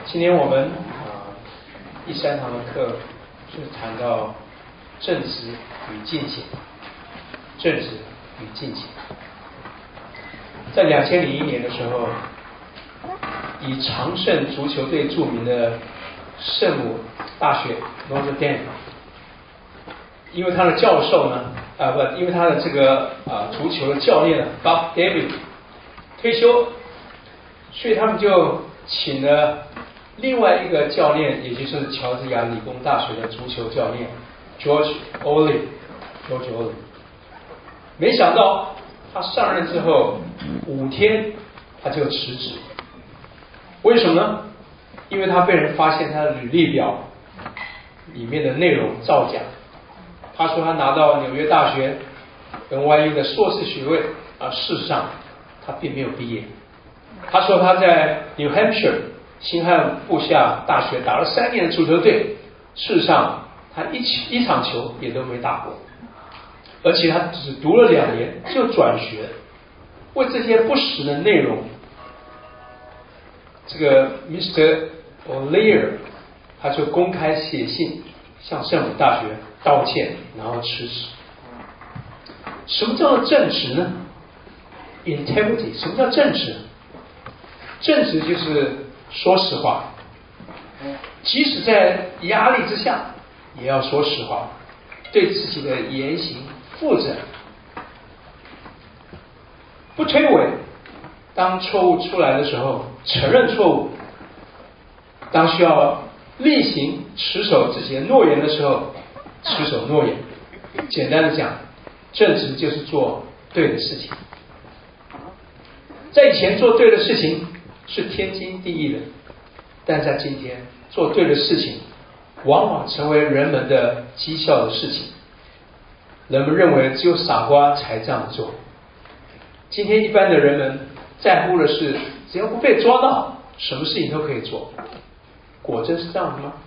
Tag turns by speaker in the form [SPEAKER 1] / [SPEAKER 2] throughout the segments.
[SPEAKER 1] 今天我们第3堂的课是谈到正直与敬虔。正直与敬虔，在2001年的时候，以常胜足球队著名的圣母大学 Notre Dame， 因为他的教授呢，因为他的这个足球的教练Bob David 退休，所以他们就请了另外一个教练，也就是乔治亚理工大学的足球教练 George Olin。没想到他上任之后5天他就辞职，为什么呢？因为他被人发现他的履历表里面的内容造假。他说他拿到纽约大学 NYU 的硕士学位，事实上他并没有毕业。他说他在 New Hampshire 新罕布夏大学打了3年的足球队，事实上他一场球也都没打过，而且他只读了2年就转学。为这些不实的内容，这个 Mr. O'Leary 他就公开写信向圣母大学道歉，然后辞职。什么叫做正直呢？ Integrity。 什么叫正直？正直就是说实话，即使在压力之下也要说实话，对自己的言行负责，不推诿。当错误出来的时候承认错误，当需要例行持守自己的诺言的时候持守诺言。简单的讲，正直就是做对的事情。在以前做对的事情是天经地义的，但在今天做对的事情往往成为人们的讥笑的事情。人们认为只有傻瓜才这样做。今天一般的人们在乎的是，只要不被抓到，什么事情都可以做。果真是这样的吗？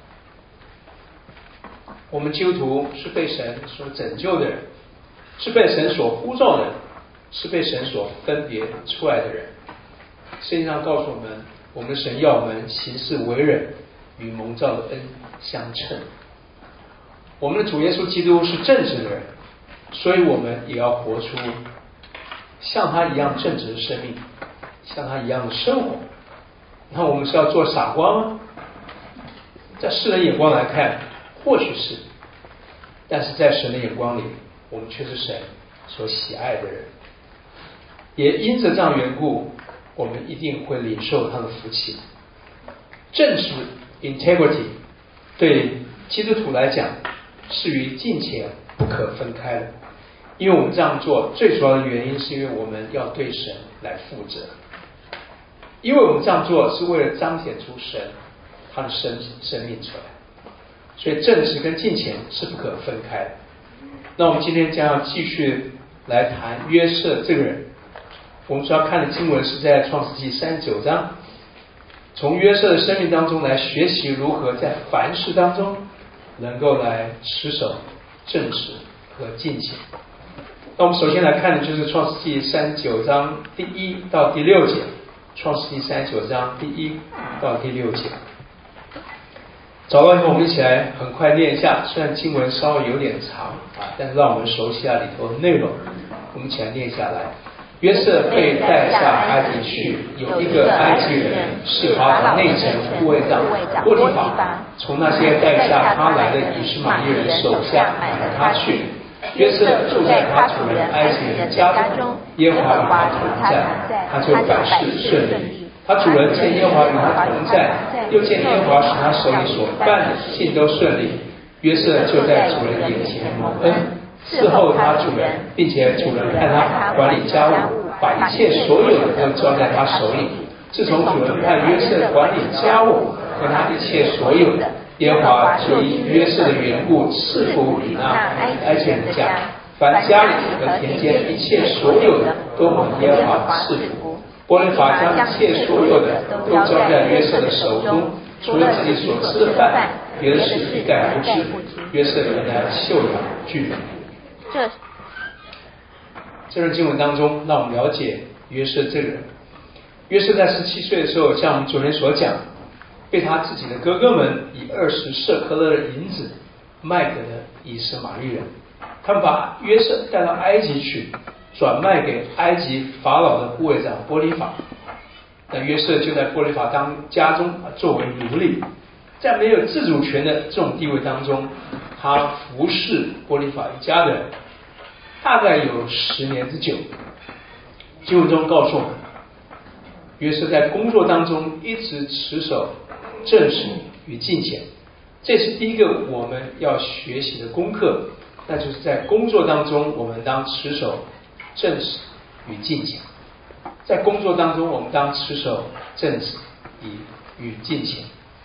[SPEAKER 1] 我们基督徒是被神所拯救的人，是被神所呼召的人，是被神所分别出来的人。圣经上告诉我们的神要我们行事为人与蒙召的恩相称。我们的主耶稣基督是正直的人，所以我们也要活出像他一样正直的生命，像他一样的生活。那我们是要做傻瓜吗？在世人眼光来看或许是，但是在神的眼光里，我们却是神所喜爱的人。也因着这样缘故，我们一定会领受他的福气。正直 integrity 对基督徒来讲是与敬虔不可分开的，因为我们这样做最主要的原因是因为我们要对神来负责，因为我们这样做是为了彰显出神他的生命出来，所以正直跟敬虔是不可分开的。那我们今天将要继续来谈约瑟这个人。我们主要看的经文是在创世纪39章，从约瑟的生命当中来学习如何在凡事当中能够来持守正直和敬虔。那我们首先来看的就是创世纪39章第1到第6节。创世纪39章第1到第6节，找到以后我们一起来很快念一下，虽然经文稍微有点长但是让我们熟悉里头的内容。我们一起来念下来。约瑟被带下埃及去，有一个埃及人是法老内臣护卫长波提乏，从那些带下他来的以实玛利人手下买了他去。约瑟住在他主人埃及人家中，耶和华与他同在，他就百事顺利。他主人见耶和华与他同在，又见耶和华使他手里所办的尽都顺利，约瑟就在主人眼前蒙恩，伺候他主人，并且主人派他管理家务，把一切所有的都交在他手里。自从主人派约瑟管理家务和他一切所有的，耶和华就因约瑟的缘故赐福与那埃及人的家，凡家里和田间一切所有的都蒙耶和华赐福。波提乏将一切所有的都交在约瑟的手中，除了自己所吃的饭，别的事一概不知。约瑟原来秀养巨人。这段经文当中让我们了解约瑟这个人。约瑟在17岁的时候，像我们昨天所讲， 被他自己的哥哥们以20舍客勒的银子卖给了以实玛利人。他们把约瑟带到埃及去，转卖给埃及法老的护卫长波利法。那约瑟就在波利法家中作为奴隶，在没有自主权的这种地位当中，他服侍波利法一家的人，大概有10年之久。经文中告诉我们，约瑟在工作当中一直持守正直与敬虔，这是第一个我们要学习的功课，那就是在工作当中我们当持守正直与敬虔。在工作当中我们当持守正直与敬虔。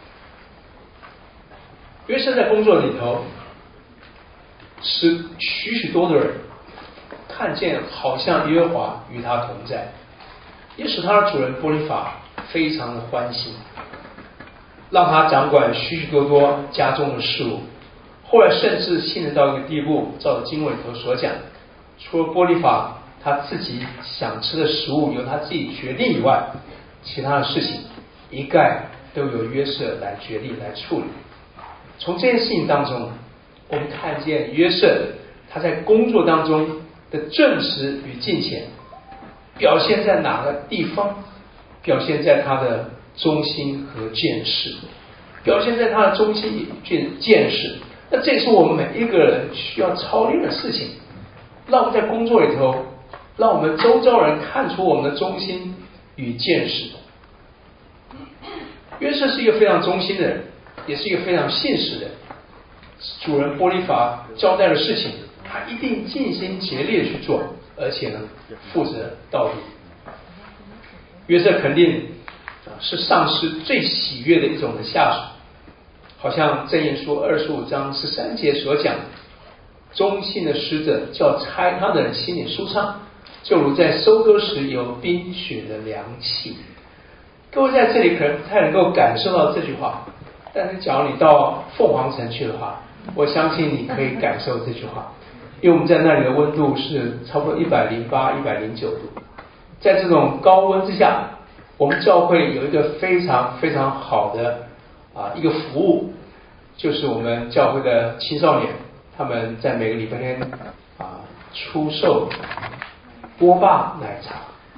[SPEAKER 1] 约瑟在工作里头使许多的人看见好像耶和华与他同在，也使他的主人波利法非常的欢喜，让他掌管许多家中的事务。后来甚至信任到一个地步，照着经文里头所讲，除了波利法他自己想吃的食物由他自己决定以外，其他的事情一概都由约瑟来决定来处理。从这件事情当中，我们看见约瑟他在工作当中的正直与敬虔表现在哪个地方？表现在他的忠心和见识，表现在他的忠心与见识。那这是我们每一个人需要操练的事情，让我们在工作里头，让我们周遭人看出我们的忠心与见识。约瑟是一个非常忠心的人，也是一个非常信实的人。主人波利法交代的事情，他一定尽心竭力的去做，而且呢负责到底。约瑟肯定是上司最喜悦的一种的下属，好像箴言书25章13节所讲，忠心的使者叫差他的人心里舒畅，就如在收割时有冰雪的凉气。各位在这里可能不太能够感受到这句话，但是假如你到凤凰城去的话，我相信你可以感受这句话，因为我们在那里的温度是差不多108、109度。在这种高温之下，我们教会有一个非常非常好的一个服务，就是我们教会的青少年，他们在每个礼拜天出售波霸奶茶。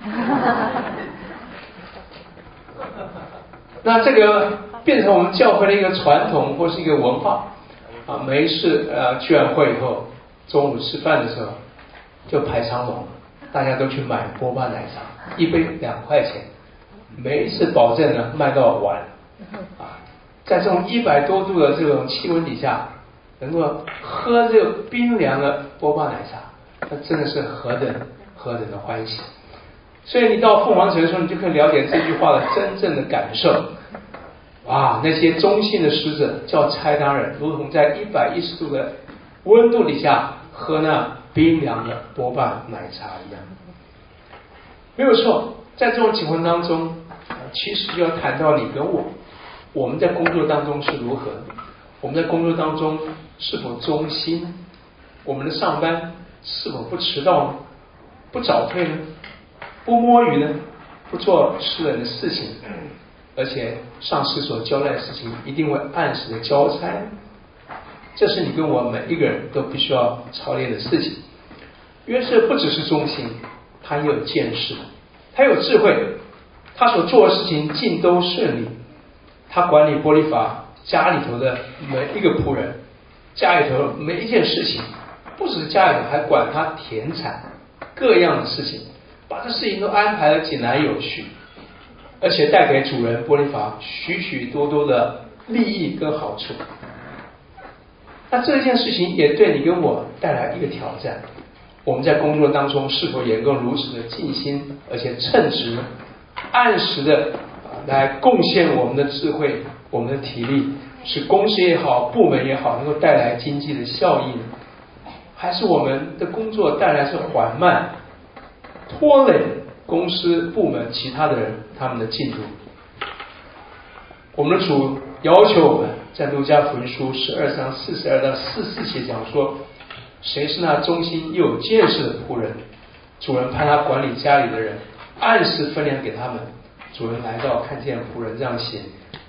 [SPEAKER 1] 那这个变成我们教会的一个传统或是一个文化每一次聚完会以后，中午吃饭的时候就排长龙，大家都去买波霸奶茶，一杯2块钱，每一次保证呢卖到完在这种100多度的这种气温底下，能够喝这个冰凉的波霸奶茶，那真的是何等的欢喜。所以你到凤凰城的时候，你就可以了解这句话的真正的感受。那些忠信的使者叫差他人，如同在110度的温度底下喝那冰凉的波霸奶茶一样。没有错，在这种情况当中，其实要谈到你跟我们在工作当中是如何，我们在工作当中是否忠心，我们的上班是否不迟到呢？不早退呢？不摸鱼呢？不做吃人的事情，而且上司所交代的事情一定会按时的交差，这是你跟我每一个人都必须要操练的事情。约瑟不只是忠心，他也有见识，他有智慧，他所做的事情尽都顺利。他管理波利法家里头的每一个仆人，家里头每一件事情，不只是家里头，还管他田产各样的事情，把这事情都安排得井然有序，而且带给主人波利法许许多多的利益跟好处。那这件事情也对你跟我带来一个挑战，我们在工作当中是否也能够如此的尽心，而且称职，按时的来贡献我们的智慧，我们的体力，使公司也好，部门也好，能够带来经济的效益呢？还是我们的工作带来是缓慢，拖累公司部门其他的人他们的进度？我们的主要求我们在路加福音书12章42到44节讲说，谁是那忠心又有见识的仆人？主人派他管理家里的人，按时分粮给他们。主人来到，看见仆人这样行，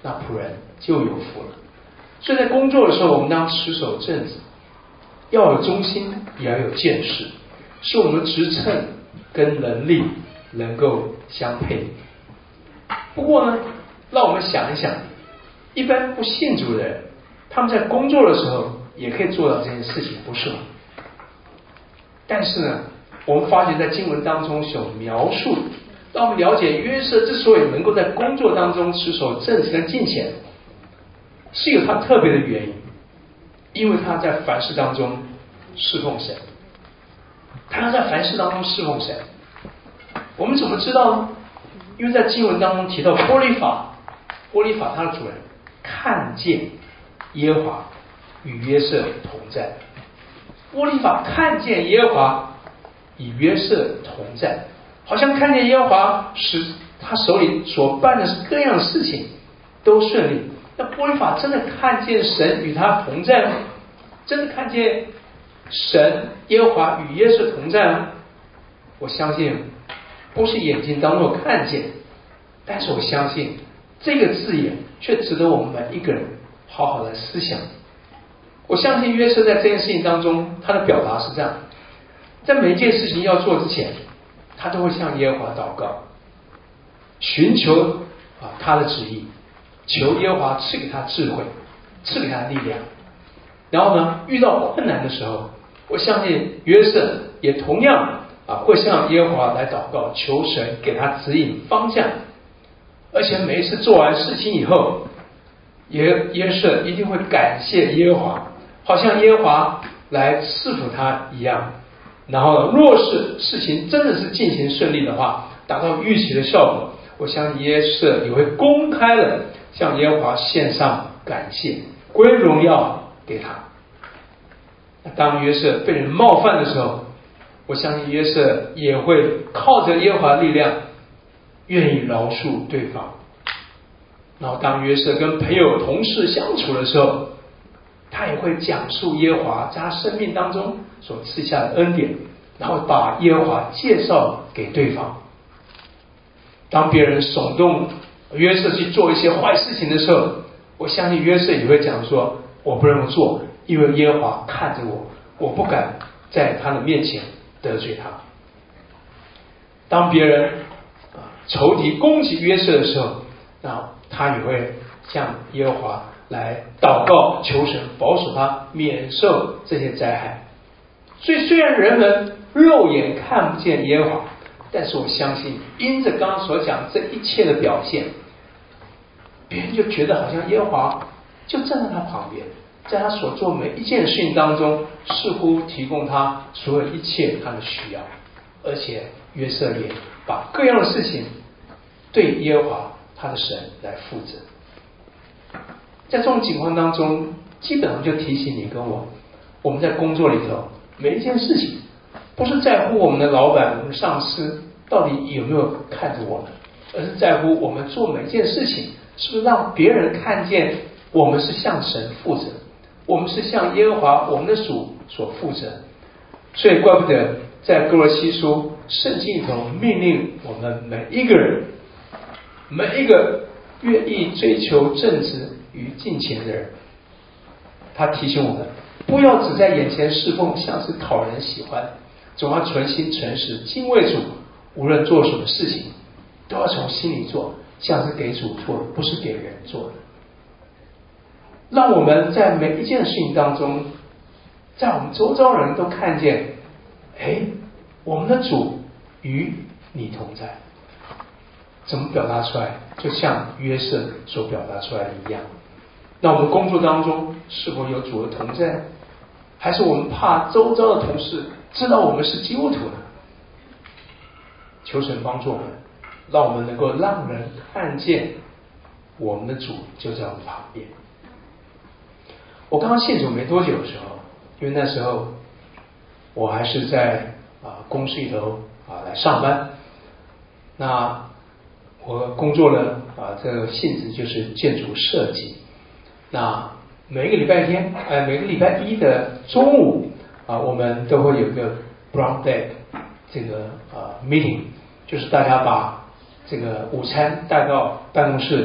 [SPEAKER 1] 那仆人就有福了。所以在工作的时候，我们当持守正直，要有忠心，也要有见识，使我们职称跟能力能够相配。不过呢，让我们想一想，一般不信主的人，他们在工作的时候也可以做到这件事情，不是吗？但是呢，我们发觉在经文当中所描述，让我们了解约瑟之所以能够在工作当中持守正直跟敬虔，是有他特别的原因，因为他在凡事当中侍奉神。他要在凡事当中侍奉神。我们怎么知道呢？因为在经文当中提到波利法他的主人看见耶和华与约瑟同在。波利法看见耶和华与约瑟同在，好像看见耶和华使他手里所办的各样的事情都顺利。那波利法真的看见神与他同在吗？真的看见神耶和华与约瑟同在吗？我相信不是眼睛当作看见，但是我相信这个字眼却值得我们每一个人好好的思想。我相信约瑟在这件事情当中，他的表达是这样：在每一件事情要做之前，他都会向耶和华祷告，寻求他的旨意，求耶和华赐给他智慧，赐给他力量。然后呢，遇到困难的时候，我相信约瑟也同样会向耶和华来祷告，求神给他指引方向。而且每一次做完事情以后，约瑟一定会感谢耶和华，好像耶和华来赐福他一样。然后若是事情真的是进行顺利的话，达到预期的效果，我相信约瑟也会公开的向耶和华献上感谢，归荣耀给他。当约瑟被人冒犯的时候，我相信约瑟也会靠着耶和华力量，愿意饶恕对方。然后当约瑟跟朋友同事相处的时候，他也会讲述耶和华在他生命当中所赐下的恩典，然后把耶和华介绍给对方。当别人耸动约瑟去做一些坏事情的时候，我相信约瑟也会讲说，我不能做，因为耶和华看着我，我不敢在他的面前得罪他。当别人仇敌攻击约瑟的时候，他也会向耶和华来祷告，求神保守他免受这些灾害。所以虽然人们肉眼看不见耶和华，但是我相信因着刚刚所讲这一切的表现，别人就觉得好像耶和华就站在他旁边，在他所做每一件事情当中似乎提供他所有一切他的需要。而且约瑟也把各样的事情对耶和华他的神来负责。在这种情况当中，基本上就提醒你跟我们在工作里头每一件事情，不是在乎我们的老板我们的上司到底有没有看着我们，而是在乎我们做每一件事情是不是让别人看见我们是向神负责，我们是向耶和华我们的主所负责。所以怪不得在哥罗西书圣经里头命令我们每一个人，每一个愿意追求正直与敬虔的人，他提醒我们不要只在眼前侍奉，像是讨人喜欢，总要存心诚实敬畏主，无论做什么事情都要从心里做，像是给主做的，不是给人做的。让我们在每一件事情当中，在我们周遭人都看见，我们的主与你同在。怎么表达出来？就像约瑟所表达出来的一样。那我们工作当中是否有主的同在？还是我们怕周遭的同事知道我们是基督徒呢？求神帮助我们，让我们能够让人看见我们的主就在我们旁边。我刚刚信主没多久的时候，因为那时候我还是在公司里头来上班。那我工作的这个性质就是建筑设计。那每个礼拜天每个礼拜一的中午我们都会有一个 brown bag 这个meeting， 就是大家把这个午餐带到办公室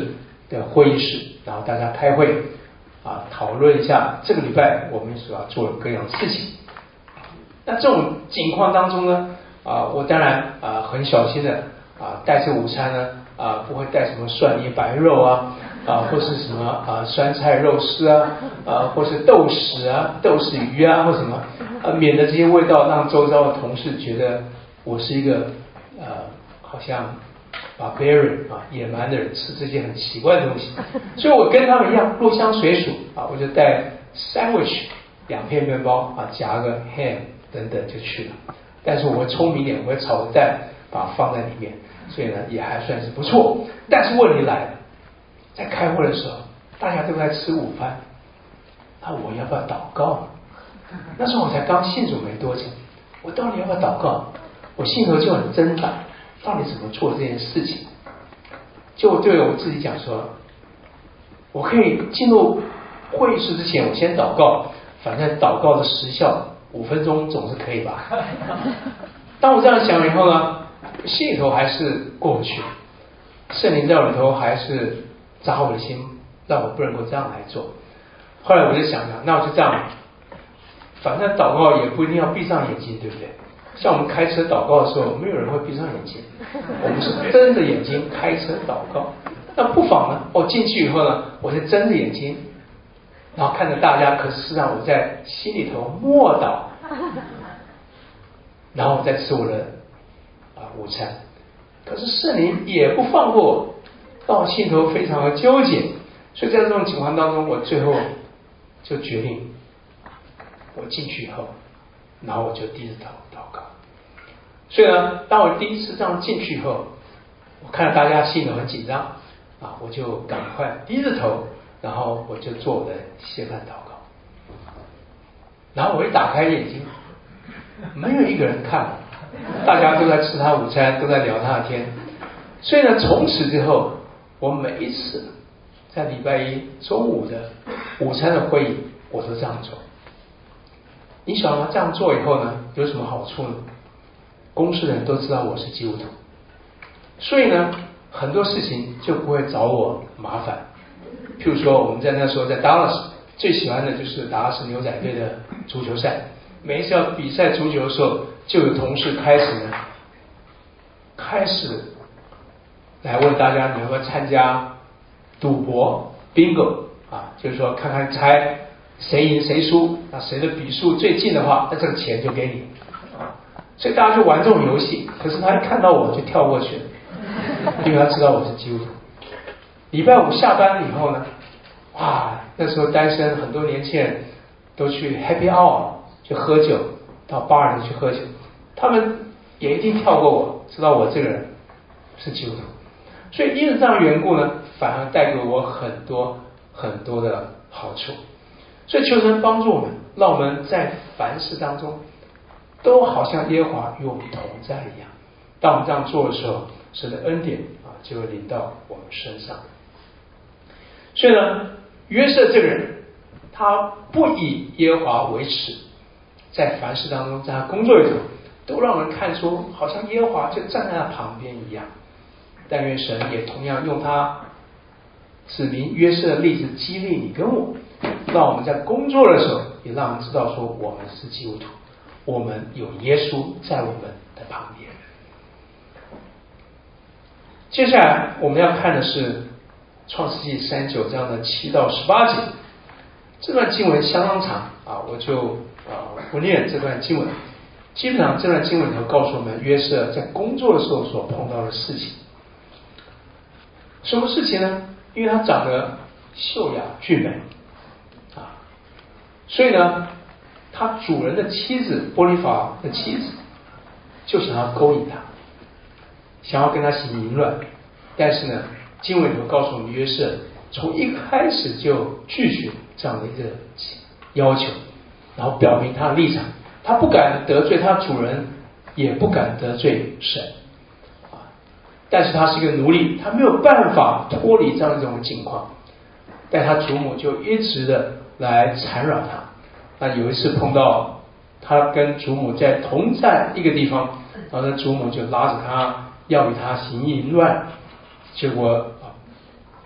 [SPEAKER 1] 的会议室，然后大家开会讨论一下这个礼拜我们所要做的各样事情。那这种情况当中呢，我当然很小心的带着午餐呢不会带什么蒜泥白肉或是什么酸菜肉丝或是豆豉豆豉鱼或什么免得这些味道让周遭的同事觉得我是一个好像barbarian 野蛮的人，吃这些很奇怪的东西。所以我跟他们一样入乡随俗我就带 sandwich 2片面包夹个 ham 等等就去了。但是我会聪明一点，我会炒个蛋把它放在里面，所以呢也还算是不错。但是问题来了，在开会的时候大家都在吃午饭，那我要不要祷告？那时候我才刚信主没多久，我到底要不要祷告？我心头就很挣扎，到底怎么做这件事情？就对我自己讲说，我可以进入会议室之前我先祷告，反正祷告的时效5分钟总是可以吧。当我这样想以后呢，心里头还是过不去，圣灵在我里头还是扎我的心，让我不能够这样来做。后来我就想那我就这样，反正祷告也不一定要闭上眼睛，对不对？像我们开车祷告的时候，没有人会闭上眼睛，我们是睁着眼睛开车祷告。那不妨呢，我进去以后呢，我就睁着眼睛，然后看着大家，可是实际上我在心里头默祷，然后我再吃我的午餐。可是圣灵也不放过我，让我心里头非常的纠结。所以在这种情况当中，我最后就决定，我进去以后，然后我就低着头祷告。所以呢，当我第一次这样进去以后，我看到大家心里很紧张我就赶快低着头，然后我就做我的谢饭祷告。然后我一打开眼睛，没有一个人看我，大家都在吃他午餐，都在聊他的天。所以呢，从此之后，我每一次在礼拜一中午的午餐的会议，我都这样做。你晓得吗？这样做以后呢，有什么好处呢？公司的人都知道我是基督徒，所以呢，很多事情就不会找我麻烦。譬如说，我们在那时候在达拉斯最喜欢的就是达拉斯牛仔队的足球赛，每一次要比赛足球的时候，就有同事开始来问大家你要不要参加赌博 bingo 就是说看看猜谁赢谁输，谁的比数最近的话，那这个钱就给你所以大家就玩这种游戏。可是他一看到我就跳过去了，因为他知道我是基督徒。礼拜五下班以后呢，那时候单身很多年轻人都去 happy hour 去喝酒，到 bar 里去喝酒，他们也一定跳过我，知道我这个人是基督徒。所以因为这样的缘故呢，反而带给我很多很多的好处。所以求神帮助我们，让我们在凡事当中都好像耶和华与我们同在一样。当我们这样做的时候，神的恩典就会临到我们身上。所以呢，约瑟这个人，他不以耶和华为耻，在凡事当中，在他工作里头，都让人看出好像耶和华就站在他旁边一样。但愿神也同样用他指明约瑟的例子激励你跟我，让我们在工作的时候也让人知道说我们是基督徒，我们有耶稣在我们的旁边。接下来我们要看的是创世纪39章的7到18节。这段经文相当长我就不念这段经文。基本上这段经文里头告诉我们约瑟在工作的时候所碰到的事情。什么事情呢？因为他长得秀雅俊美所以呢，他主人的妻子波利法的妻子就想要勾引他，想要跟他行淫乱。但是呢，经文里头告诉我们约瑟从一开始就拒绝这样的一个要求，然后表明他的立场，他不敢得罪他主人，也不敢得罪神但是他是一个奴隶，他没有办法脱离这样一种情况。但他祖母就一直的来缠绕他。有一次碰到他跟祖母同在一个地方，然后呢祖母就拉着他要与他行淫乱，结果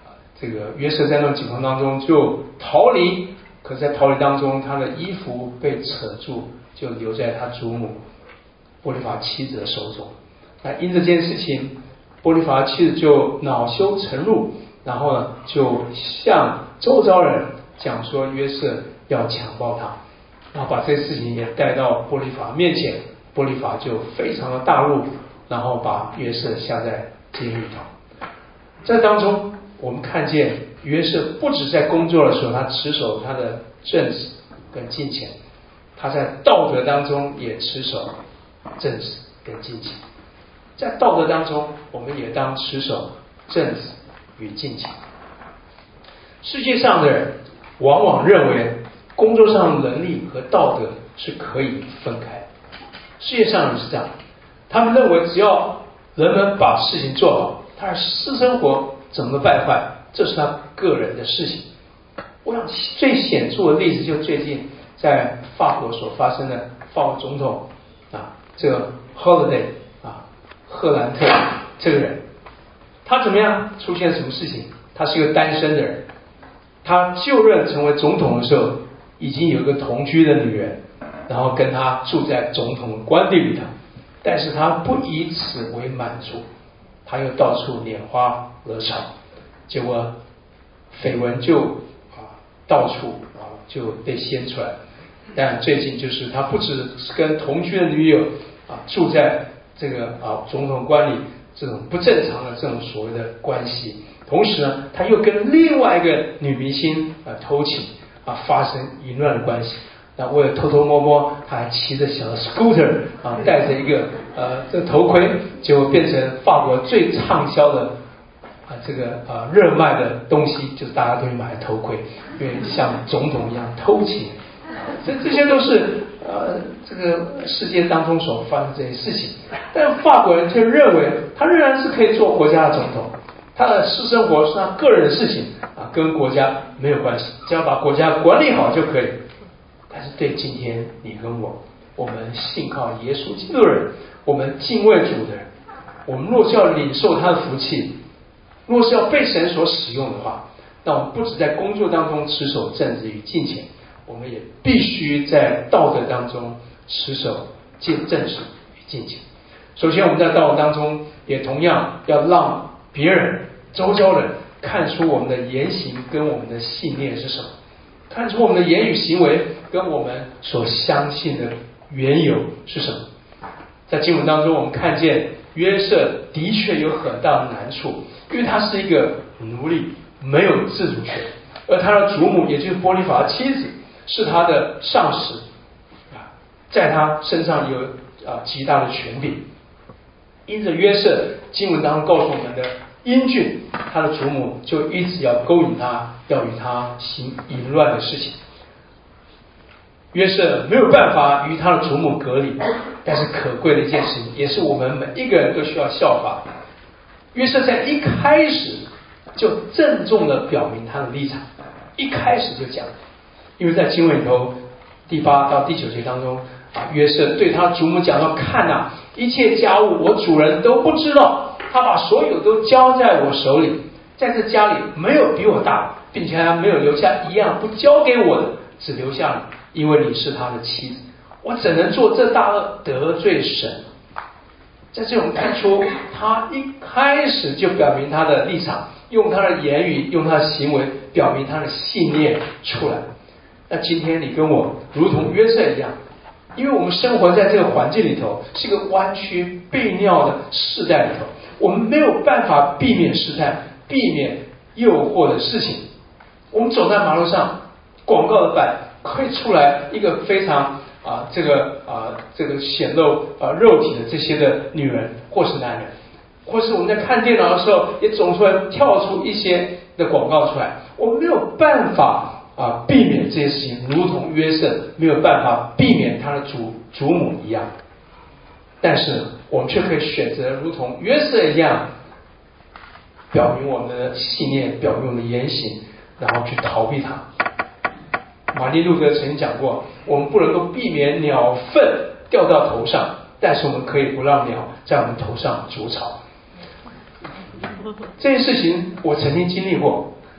[SPEAKER 1] 这个约瑟在那种情况当中就逃离，可是在逃离当中，他的衣服被扯住，就留在他祖母波利法妻子的手中。那因着这件事情，波利法妻子就恼羞成怒，然后呢就向周遭人讲说约瑟要强暴他，然后把这事情也带到波利法面前，波利法就非常的大怒，然后把约瑟下在监狱里头。在当中我们看见约瑟不只在工作的时候他持守他的正直跟金钱，他在道德当中也持守正直跟金钱。在道德当中我们也当持守正直与金钱。世界上的人往往认为工作上的能力和道德是可以分开，世界上人是这样，他们认为只要人们把事情做好，他的私生活怎么败坏，这是他个人的事情。我想最显著的例子就最近在法国所发生的法国总统这个 Holiday 赫兰特这个人，他怎么样出现什么事情？他是一个单身的人，他就任成为总统的时候已经有一个同居的女人，然后跟他住在总统的官邸里头，但是他不以此为满足，他又到处拈花惹草，结果绯闻就到处就被掀出来。但最近就是他不只跟同居的女友住在这个总统官里这种不正常的这种所谓的关系，同时呢他又跟另外一个女明星偷情发生淫乱的关系。那为了偷偷摸摸，他还骑着小 scooter 戴着一个这个头盔，结果变成法国最畅销的这个热卖的东西，就是大家都会买头盔，因为像总统一样偷情。这些都是这个世界当中所发生这些事情，但法国人却认为他仍然是可以做国家的总统，他的私生活是他个人的事情跟国家没有关系，只要把国家管理好就可以。但是对今天你跟我们信靠耶稣基督的人，我们敬畏主的人，我们若是要领受他的福气，若是要被神所使用的话，那我们不只在工作当中持守正直与敬虔，我们也必须在道德当中持守正直与敬虔。首先我们在道德当中也同样要让别人周遭人看出我们的言行跟我们的信念是什么，看出我们的言语行为跟我们所相信的缘由是什么。在经文当中我们看见约瑟的确有很大的难处，因为他是一个奴隶，没有自主权，而他的祖母也就是波利法的妻子是他的上司在他身上有极大的权柄。因着约瑟经文当中告诉我们的英俊，他的祖母就一直要勾引他，要与他行淫乱的事情。约瑟没有办法与他的祖母隔离，但是可贵的一件事情，也是我们每一个人都需要效法。约瑟在一开始就郑重的表明他的立场，一开始就讲，因为在经文里头第8到第9节当中约瑟对他祖母讲到，看一切家务我主人都不知道，他把所有都交在我手里，在这家里没有比我大，并且还没有留下一样不交给我的，只留下你，因为你是他的妻子，我怎能做这大恶得罪神？在这种看出他一开始就表明他的立场，用他的言语用他的行为表明他的信念出来。那今天你跟我如同约瑟一样，因为我们生活在这个环境里头，是一个弯曲悖谬的世代里头，我们没有办法避免试探，避免诱惑的事情。我们走在马路上，广告的板会出来一个非常这个显露肉体的这些的女人或是男人，或是我们在看电脑的时候也总是会跳出一些的广告出来，我们没有办法避免这些事情，如同约瑟没有办法避免他的祖母一样。但是我们却可以选择如同约瑟一样，表明我们的信念，表明我们的言行，然后去逃避它。马丁路德曾经讲过，我们不能够避免鸟粪掉到头上，但是我们可以不让鸟在我们头上筑巢。这件事情我曾经经历过，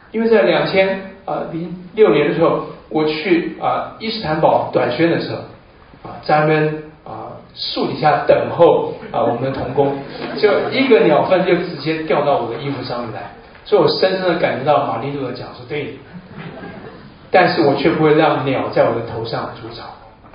[SPEAKER 1] 因为在2006年的时候，我去伊斯坦堡短宣的时候，在那边树底下等候我们的同工，就一个鸟粪就直接掉到我的衣服上面来，所以我深深的感觉到马丁路德讲说对，但是我却不会让鸟在我的头上筑巢。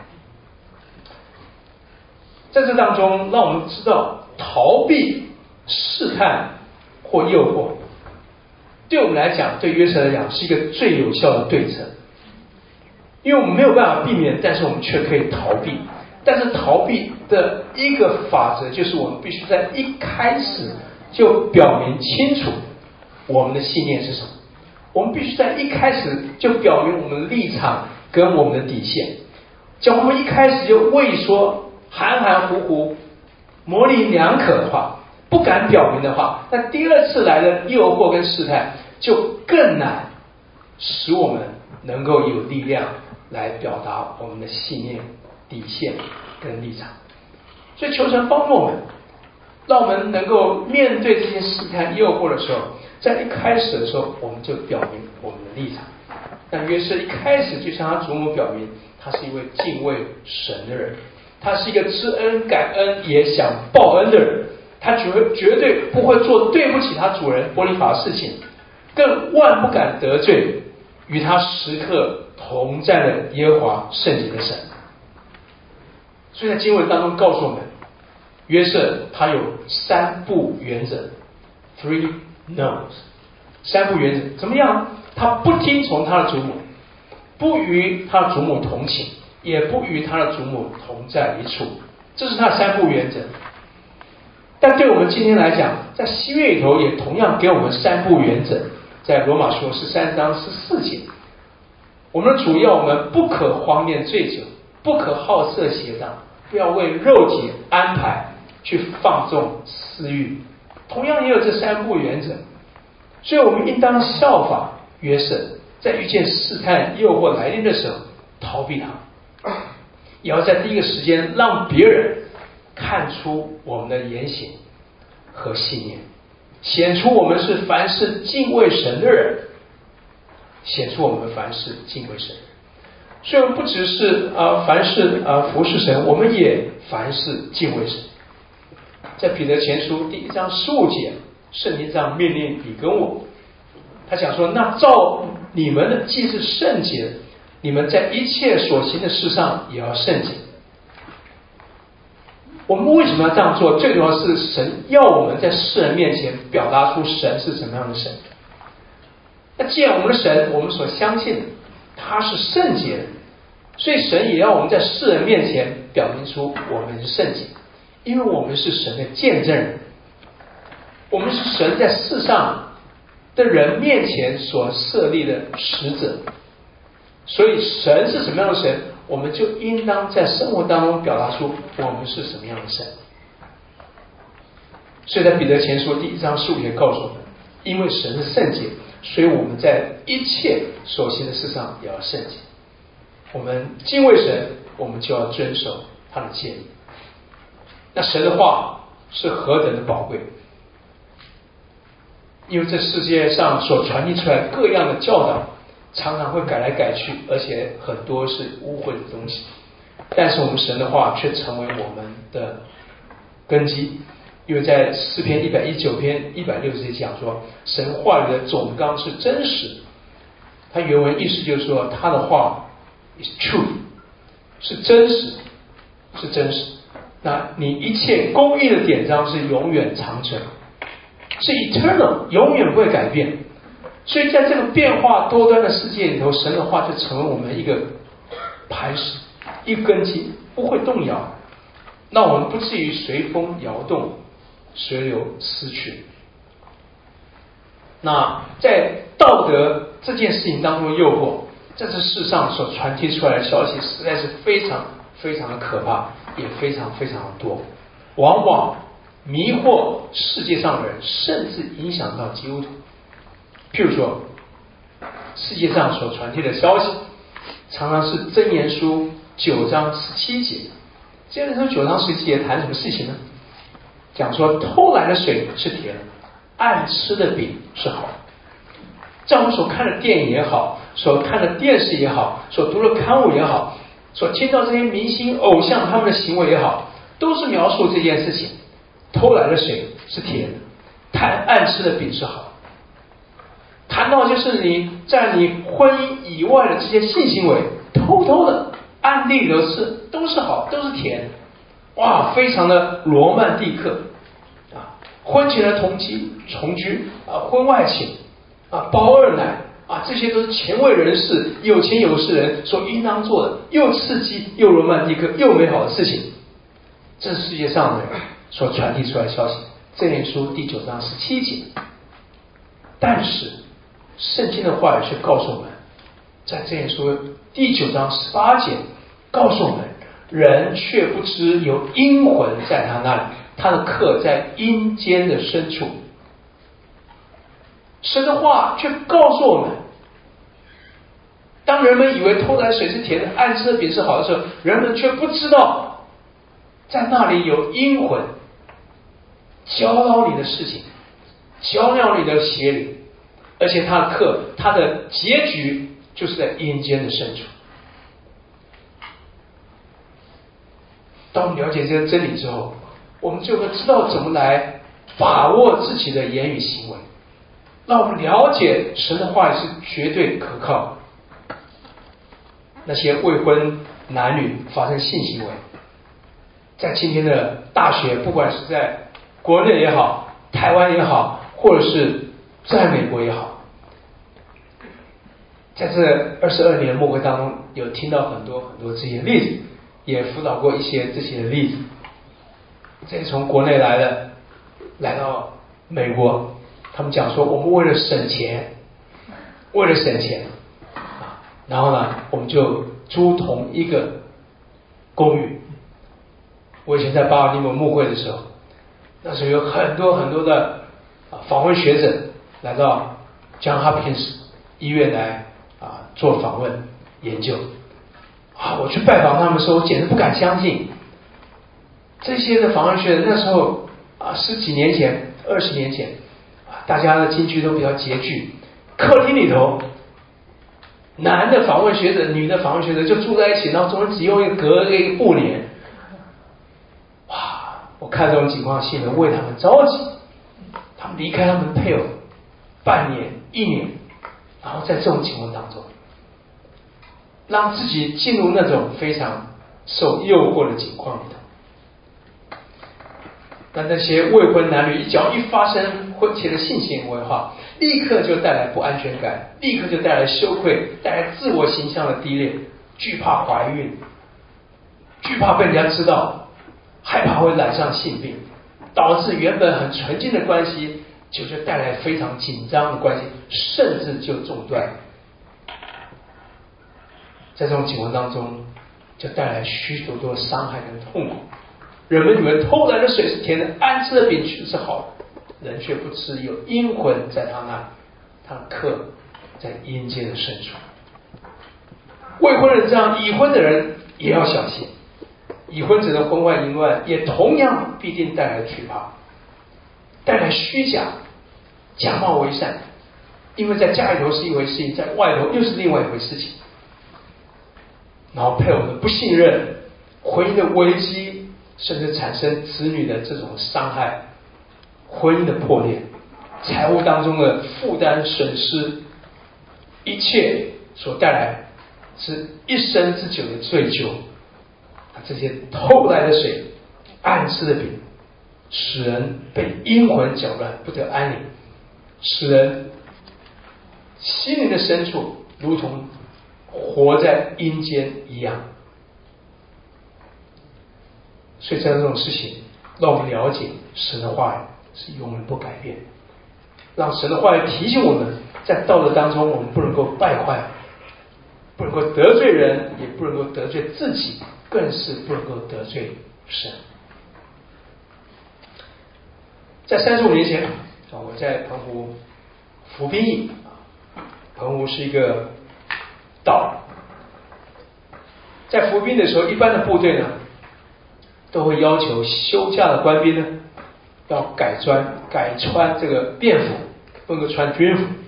[SPEAKER 1] 在这当中，让我们知道逃避试探或诱惑，对我们来讲，对约瑟来讲是一个最有效的对策，因为我们没有办法避免，但是我们却可以逃避。但是逃避的一个法则就是我们必须在一开始就表明清楚我们的信念是什么，我们必须在一开始就表明我们的立场跟我们的底线。假如我们一开始就畏缩、含含糊糊、模棱两可的话，不敢表明的话，那第二次来的诱惑跟试探就更难使我们能够有力量来表达我们的信念、底线跟立场。所以求神帮助我们，让我们能够面对这些试探诱惑的时候，在一开始的时候我们就表明我们的立场。那约瑟一开始就向他祖母表明，他是一位敬畏神的人，他是一个知恩感恩也想报恩的人，他绝对不会做对不起他主人波利法的事情，更万不敢得罪与他时刻同在的耶和华圣洁的神。所以在经文当中告诉我们，约瑟他有3不原则 ，3 no's， 3不原则怎么样？他不听从他的祖母，不与他的祖母同寝，也不与他的祖母同在一处，这是他的3不原则。但对我们今天来讲，在新约里头也同样给我们3不原则，在罗马书13章14节，我们的主要我们不可荒宴醉酒，不可好色邪荡，不要为肉体安排去放纵私欲，同样也有这3不原则。所以我们应当效法约瑟，在遇见试探诱惑来临的时候逃避它，也要在第一个时间让别人看出我们的言行和信念，显出我们是凡事敬畏神的人，显出我们凡事敬畏神的人。所以我们不只是凡事服侍神，我们也凡事敬畏神。在彼得前书第1章15节，圣经这样命令你跟我，他讲说，那照你们的既是圣洁，你们在一切所行的事上也要圣洁。我们为什么要这样做？最主要是神要我们在世人面前表达出神是什么样的神。那既然我们的神，我们所相信的他是圣洁的，所以神也要我们在世人面前表明出我们是圣洁，因为我们是神的见证人，我们是神在世上的人面前所设立的使者。所以神是什么样的神，我们就应当在生活当中表达出我们是什么样的神。所以在彼得前书第1章15节告诉我们，因为神是圣洁，所以我们在一切所行的事上也要圣洁。我们敬畏神，我们就要遵守他的诫命。那神的话是何等的宝贵，因为这世界上所传递出来各样的教导常常会改来改去，而且很多是污秽的东西，但是我们神的话却成为我们的根基。因为在诗篇119篇160节讲说，神话里的总纲是真实，它原文意思就是说，他的话 is true， 是真实，是真实。那你一切公义的典章是永远长存，是 eternal， 永远不会改变。所以在这个变化多端的世界里头，神的话就成为我们一个磐石，一个根基，不会动摇，让我们不至于随风摇动，随流失去。那在道德这件事情当中的诱惑，在这世上所传递出来的消息实在是非常非常的可怕，也非常非常的多，往往迷惑世界上的人，甚至影响到基督徒。譬如说，世界上所传递的消息常常是箴言书9章17节。箴言书9章17节谈什么事情呢？讲说偷来的水是甜，暗吃的饼是好。 在我们所看的电影也好，所看的电视也好，所读的刊物也好，所听到这些明星偶像他们的行为也好，都是描述这件事情：偷来的水是甜的，暗吃的饼是好。谈到就是你在你婚姻以外的这些性行为，偷偷的暗地里的事都是好，都是甜的。哇，非常的罗曼蒂克啊！婚前的同居啊，婚外情啊，包二奶啊，这些都是前卫人士、有钱有势人所应当做的，又刺激又罗曼蒂克又美好的事情。这是世界上的人所传递出来的消息。箴言书第9章17节。但是圣经的话语却告诉我们，在箴言书第9章18节告诉我们，人却不知有阴魂在他那里，他的客在阴间的深处。神的话却告诉我们，当人们以为偷来水是甜的，暗吃的饼是好的时候，人们却不知道在那里有阴魂搅扰你的事情，搅扰你的邪灵，而且他的课，他的结局就是在阴间的深处。当我们了解这个真理之后，我们就会知道怎么来把握自己的言语行为，让我们了解神的话语是绝对可靠。那些未婚男女发生性行为，在今天的大学，不管是在国内也好，台湾也好，或者是在美国也好，在这22年默会当中，有听到很多这些例子，也辅导过一些这些例子。这些从国内来的，来到美国，他们讲说，我们为了省钱啊，然后呢，我们就租同一个公寓。我以前在巴尔的摩牧会的时候，那时候有很多的访问学者来到 John Hopkins 医院来做访问研究啊。我去拜访他们的时候，我简直不敢相信，这些的访问学者那时候10几年前、20年前大家的进去都比较拮据，客厅里头男的访问学者、女的访问学者就住在一起，然后中间只用一个隔一个布帘。我看这种情况，心里为他们着急。他们离开他们配偶半年、1年，然后在这种情况当中，让自己进入那种非常受诱惑的情况里头。但那些未婚男女只要一发生婚前的性行为的话，立刻就带来不安全感，立刻就带来羞愧，带来自我形象的低劣，惧怕怀孕，惧怕被人家知道，害怕会染上性病，导致原本很纯净的关系就带来非常紧张的关系，甚至就中断。在这种情况当中，就带来许多的伤害跟痛苦。人们以为偷来的水是甜的，暗吃的饼是好的，人却不知有阴魂在他那里，他的客在阴间的深处。未婚人这样，已婚的人也要小心。已婚者的婚外淫乱也同样必定带来惧怕，带来虚假，假冒为善。因为在家里头是一回事情，在外头又是另外一回事情。然后配偶的不信任，婚姻的危机，甚至产生子女的这种伤害，婚姻的破裂，财务当中的负担损失，一切所带来是一生之久的追究。这些偷来的水、暗吃的饼，使人被阴魂搅乱，不得安宁，使人心灵的深处如同活在阴间一样。所以在这种事情，让我们了解神的话语是永远不改变，让神的话语提醒我们，在道德当中我们不能够败坏，不能够得罪人，也不能够得罪自己，更是不能够得罪神。在35年前我在澎湖服兵役，澎湖是一个岛，在服兵的时候，一般的部队呢都会要求休假的官兵呢要改穿这个便服，不能够穿军服，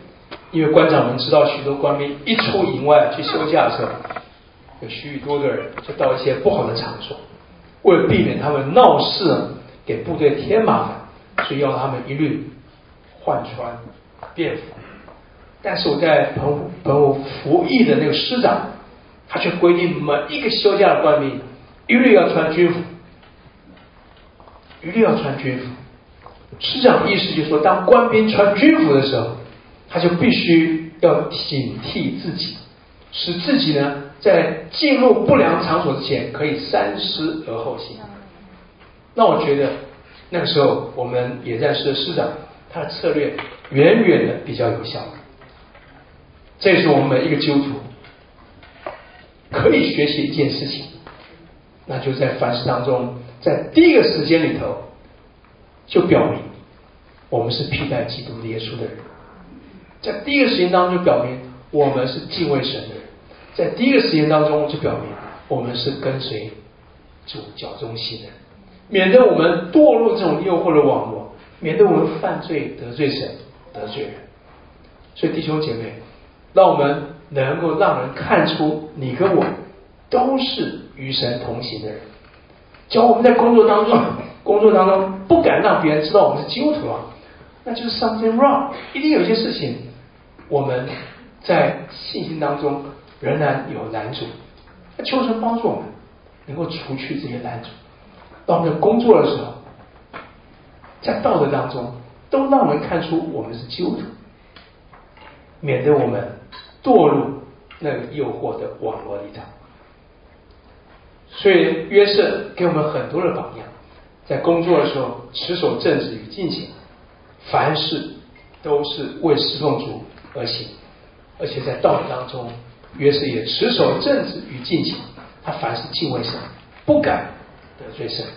[SPEAKER 1] 因为官长们知道许多官兵一出营外去休假的时候，有许多的人就到一些不好的场所，为了避免他们闹事给部队添麻烦，所以要他们一律换穿便服。但是我在澎湖服役的那个师长，他却规定每一个休假的官兵一律要穿军服，一律要穿军服。师长的意思就是说，当官兵穿军服的时候，他就必须要警惕自己，使自己呢在进入不良场所之前可以三思而后行。那我觉得那个时候我们野战师的师长，他的策略远远的比较有效。这也是我们每一个基督徒可以学习一件事情，那就在凡事当中，在第一个时间里头就表明我们是披戴基督的耶稣的人，在第一个时间当中就表明我们是敬畏神的人，在第一个时间当中就表明我们是跟随主脚中心的人，免得我们堕入这种诱惑的网络，免得我们犯罪得罪神得罪人。所以弟兄姐妹，让我们能够让人看出你跟我都是与神同行的人。只要我们在工作当中不敢让别人知道我们是基督徒那就是 something wrong， 一定有些事情我们在信心当中仍然有拦阻。求神帮助我们能够除去这些拦阻，当我们工作的时候，在道德当中都让人看出我们是基督徒，免得我们堕入那个诱惑的网络里头。所以约瑟给我们很多的榜样，在工作的时候持守正直与敬虔，凡事都是为侍奉主而行，而且在道德当中，约瑟也持守正直与敬虔，他凡事敬畏神，不敢得罪神。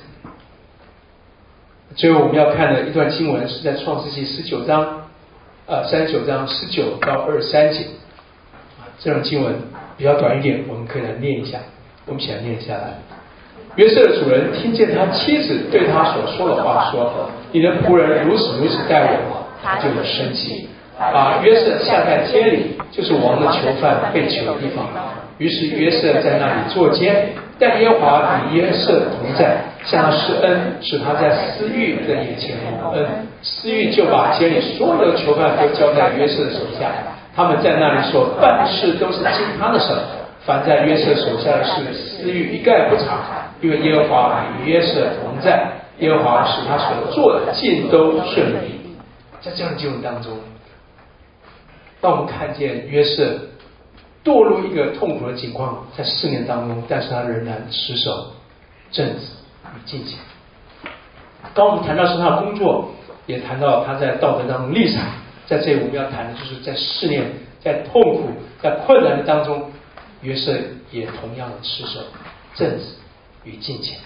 [SPEAKER 1] 最后我们要看的一段经文是在创世纪39章19到23节，这段经文比较短一点，我们可以来念一下。我们一起来念下来。约瑟的主人听见他妻子对他所说的话，说：“你的仆人如此待我，他就有生气，把约瑟下在监里，就是王的囚犯被囚的地方。于是约瑟在那里坐监，但耶和华与约瑟同在，向他施恩，使他在私欲的眼前蒙恩。私欲就把监里所有的囚犯都交在约瑟的手下，他们在那里所办事都是经他的手。凡在约瑟手下的事，私欲一概不查，因为耶和华与约瑟同在，耶和华使他所做的尽都顺利。”在这样的经文当中，当我们看见约瑟堕入一个痛苦的境况，在4年当中，但是他仍然持守正直与敬虔。当我们谈到是他的工作，也谈到他在道德当中立场，在这里我们要谈的就是在试炼、在痛苦、在困难的当中，约瑟也同样的持守正直与敬虔。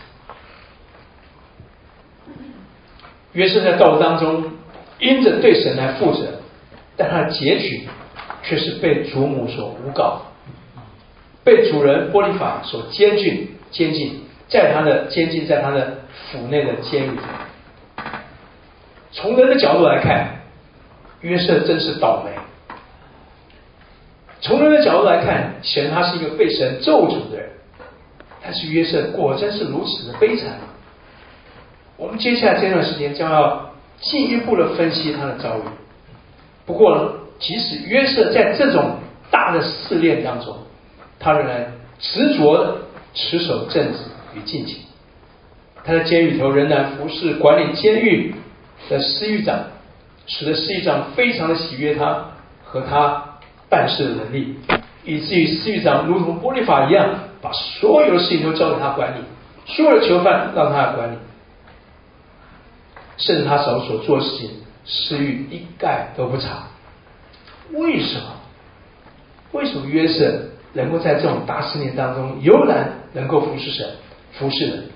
[SPEAKER 1] 约瑟在道德当中因着对神来负责，但他的结局却是被主母所诬告，被主人波利法所监禁，在他的府内的监狱。从人的角度来看，约瑟真是倒霉。从人的角度来看，显然他是一个被神咒诅的人，但是约瑟果真是如此的悲惨。我们接下来这段时间将要进一步的分析他的遭遇。不过呢，即使约瑟在这种大的试炼当中，他仍然执着的持守正直与敬虔。他在监狱里头仍然服侍管理监狱的司狱长，使得司狱长非常的喜悦他和他办事的能力，以至于司狱长如同波利法一样，把所有的事情都交给他管理，所有的囚犯让他来管理，甚至他所做的事情，司狱一概都不查。为什么？为什么约瑟能够在这种大试炼当中悠然能够服侍神、服侍人？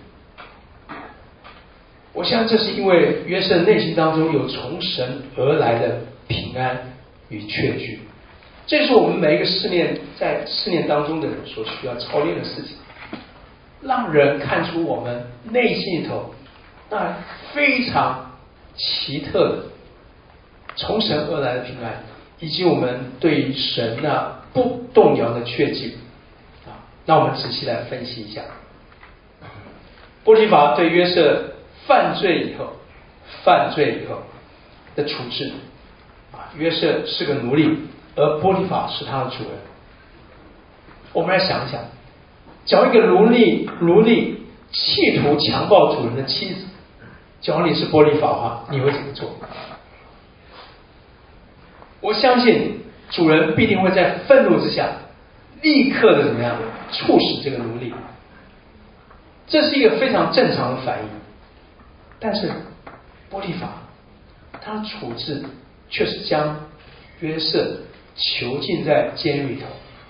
[SPEAKER 1] 我相信这是因为约瑟内心当中有从神而来的平安与确据。这是我们每一个在试炼当中的人所需要操练的事情，让人看出我们内心里头那非常奇特的从神而来的平安， 以及我们对于神那不动摇的确据啊，那我们仔细来分析一下。波提乏对约瑟犯罪以后的处置啊，约瑟是个奴隶，而波提乏是他的主人。我们来想一想，假如一个奴隶企图强暴主人的妻子，假如你是波提乏的话，你会怎么做？我相信主人必定会在愤怒之下立刻的怎么样处死这个奴隶，这是一个非常正常的反应。但是波提乏他的处置却是将约瑟囚禁在监狱里头，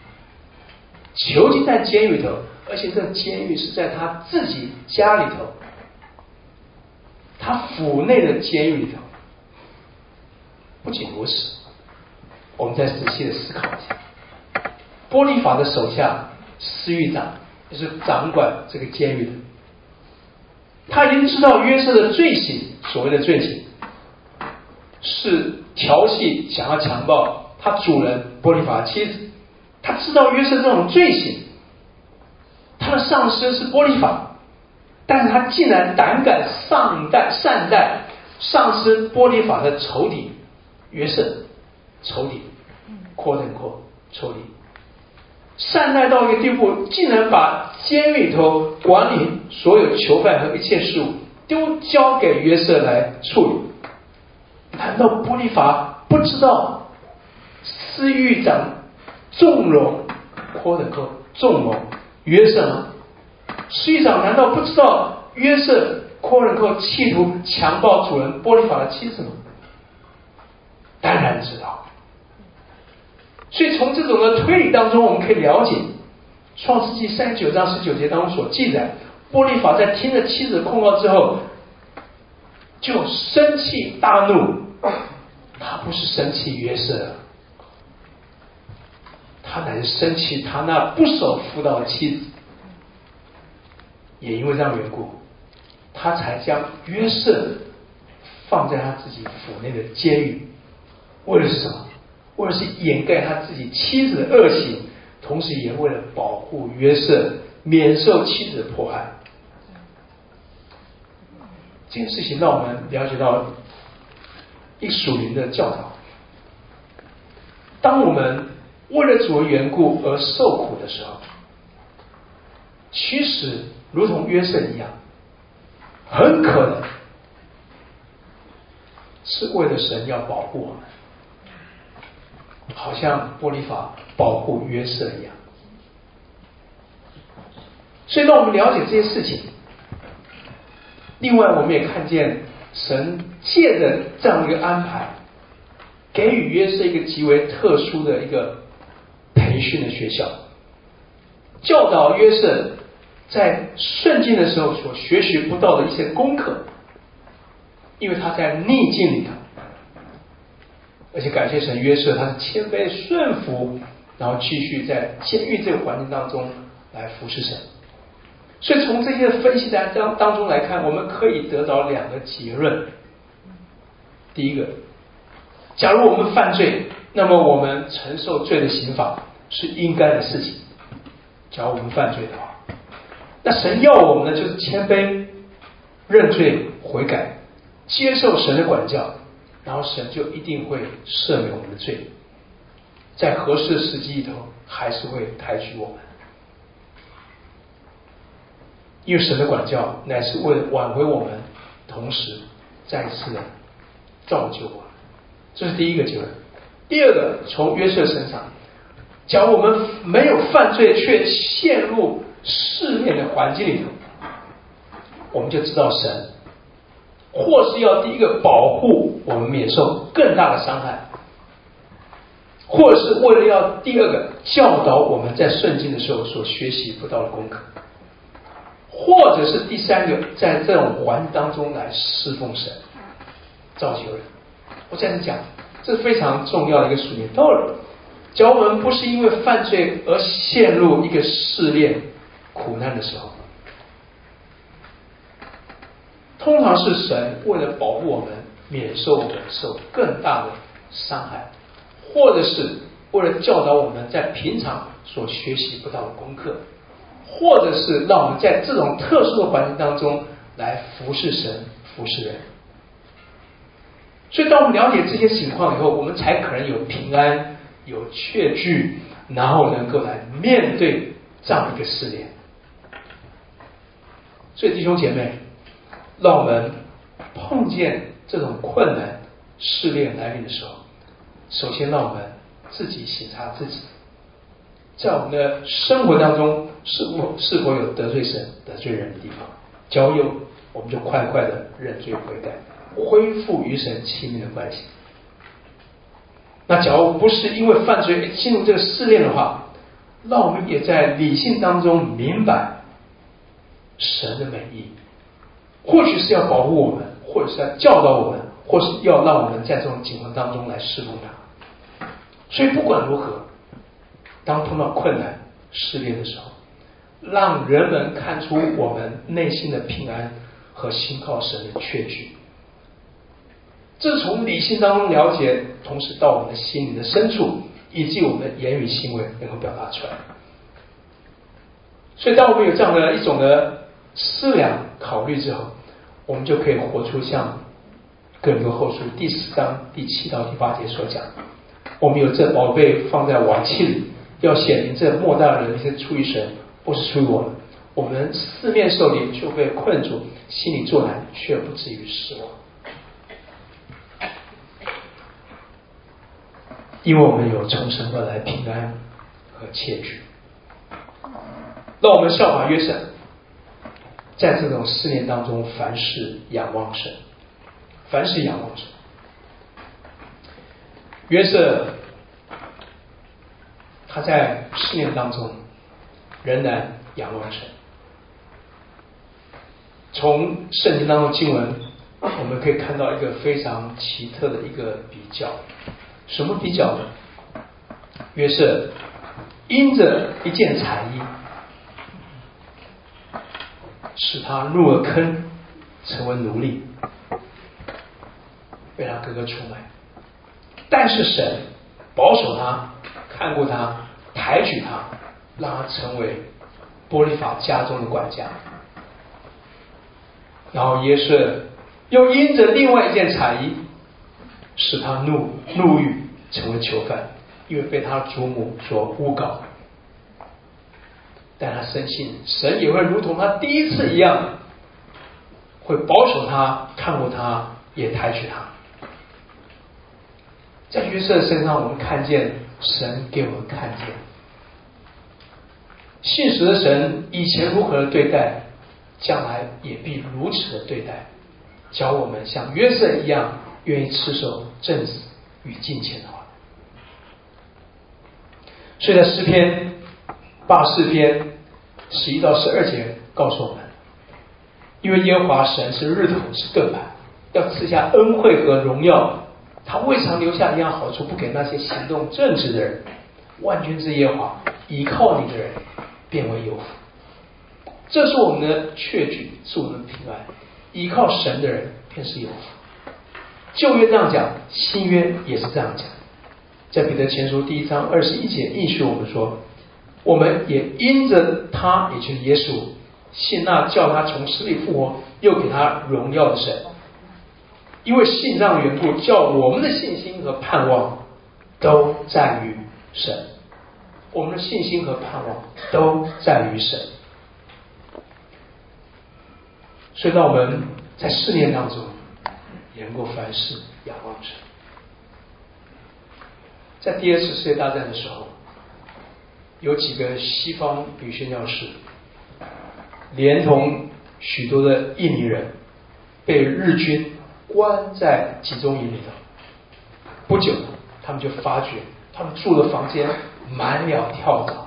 [SPEAKER 1] 而且这个监狱是在他自己家里头，他府内的监狱里头。不仅如此，我们再仔细的思考一下，波提乏的手下司狱长就是掌管这个监狱的，他已经知道约瑟的罪行，所谓的罪行是调戏想要强暴他主人波提乏的妻子，他知道约瑟这种罪行，他的上司是波提乏，但是他竟然胆敢善待上司波提乏的仇敌约瑟，仇敌仇敌，善待到一个地步，竟然把监狱里头管理所有囚犯和一切事务都交给约瑟来处理。难道波提乏不知道司狱长纵容约瑟吗？司狱长难道不知道约瑟企图强暴主人波提乏的妻子吗？当然知道。所以从这种的推理当中，我们可以了解创世纪39章19节当中所记载，波提乏在听了妻子的控告之后就生气大怒，他不是生气约瑟，他乃是生气他那不守妇道的妻子。也因为这样的缘故，他才将约瑟放在他自己府内的监狱。为了什么？为了是掩盖他自己妻子的恶行，同时也为了保护约瑟免受妻子的迫害。这件事情让我们了解到一属灵的教导。当我们为了主的缘故而受苦的时候，其实如同约瑟一样，很可能是为了神要保护我们，好像波提乏保护约瑟一样。所以当我们了解这些事情，另外我们也看见神借着这样一个安排，给予约瑟一个极为特殊的一个培训的学校，教导约瑟在顺境的时候所学习不到的一些功课，因为他在逆境里头，而且感谢神，约瑟他是谦卑顺服，然后继续在监狱这个环境当中来服侍神。所以从这些分析当中来看，我们可以得到两个结论。第一个，假如我们犯罪，那么我们承受罪的刑罚是应该的事情。假如我们犯罪的话，那神要我们的就是谦卑、认罪、悔改，接受神的管教，然后神就一定会赦免我们的罪，在合适的时机里头还是会抬举我们。因为神的管教乃是为了挽回我们，同时再次的造就我们。这是第一个结论。第二个，从约瑟身上，假如我们没有犯罪却陷入试炼的环境里头，我们就知道神或是要第一个保护我们免受更大的伤害，或者是为了要第二个教导我们在顺境的时候所学习不到的功课，或者是第三个在这种环境当中来侍奉神、造就人。我再次讲，这是非常重要的一个属灵道理。假如我们不是因为犯罪而陷入一个试炼、苦难的时候，通常是神为了保护我们免受更大的伤害， 或者是为了教导我们在平常所学习不到的功课，或者是让我们在这种特殊的环境当中来服侍神、服侍人。所以当我们了解这些情况以后，我们才可能有平安、有确据，然后能够来面对这样一个试炼。所以弟兄姐妹，让我们碰见这种困难、试炼来临的时候，首先让我们自己省察自己，在我们的生活当中是否有得罪神、得罪人的地方。交友，我们就快快的认罪悔改，恢复与神亲密的关系。那假如不是因为犯罪进入这个试炼的话，让我们也在理性当中明白神的美意，或许是要保护我们，或者是要教导我们，或是要让我们在这种情况当中来侍奉他。所以不管如何，当碰到困难试炼的时候，让人们看出我们内心的平安和信靠神的确据。这是从理性当中了解，同时到我们的心灵的深处，以及我们的言语行为能够表达出来。所以当我们有这样的一种的思量考虑之后，我们就可以活出像哥林多后书第4章第7到第8节所讲，我们有这宝贝放在瓦器里，要显明这莫大的人是出于神，不是出于我们。我们四面受敌，却被困住，心里作难，却不至于失望。因为我们有从神而来平安和切据，让我们效法约瑟，在这种试炼当中，凡事仰望神，凡事仰望神。约瑟他在试炼当中仍然仰望神。从圣经当中经文，我们可以看到一个非常奇特的一个比较。什么比较呢？约瑟因着一件彩衣，使他入了坑，成为奴隶，被他哥哥出卖。但是神保守他，看顾他，抬举他，让他成为波利法家中的管家。然后约瑟又因着另外一件彩衣，使他入狱，成为囚犯，因为被他祖母所诬告。但他深信神也会如同他第一次一样，会保守他，看顾他，也抬举他。在约瑟身上，我们看见神给我们看见信实的神以前如何的对待，将来也必如此的对待，教我们像约瑟一样愿意持守正直与敬虔的话。所以在诗篇84篇11到12节告诉我们，因为耶和华神是日头，是盾牌，要赐下恩惠和荣耀，他未尝留下一样好处不给那些行动正直的人。万军之耶和华，倚靠你的人便为有福。这是我们的确据，是我们的平安。依靠神的人便是有福。旧约这样讲，新约也是这样讲。在彼得前书第1章21节应许我们说，我们也因着他，也就是耶稣，信那叫他从死里复活，又给他荣耀的神。因为信这样的缘故，叫我们的信心和盼望都在于神。我们的信心和盼望都在于神。所以让我们在试炼当中也能够凡事仰望神。在第2次世界大战的时候，有几个西方女宣教士连同许多的印尼人被日军关在集中营里头。不久他们就发觉他们住的房间满了跳蚤，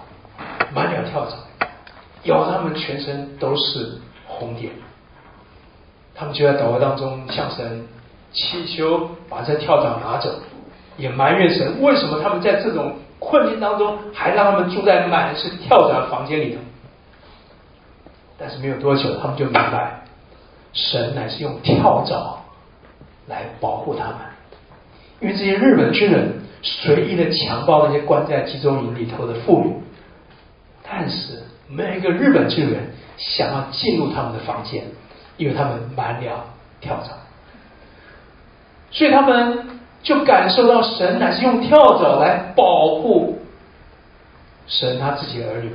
[SPEAKER 1] 咬他们全身都是红点。他们就在祷告当中向神祈求把这跳蚤拿走，也埋怨神为什么他们在这种困境当中还让他们住在满是跳蚤的房间里头。但是没有多久他们就明白，神乃是用跳蚤来保护他们。因为这些日本军人随意的强暴那些关在集中营里头的妇女，但是没有一个日本军人想要进入他们的房间，因为他们满了跳蚤，所以他们就感受到神乃是用跳蚤来保护神他自己的儿女们。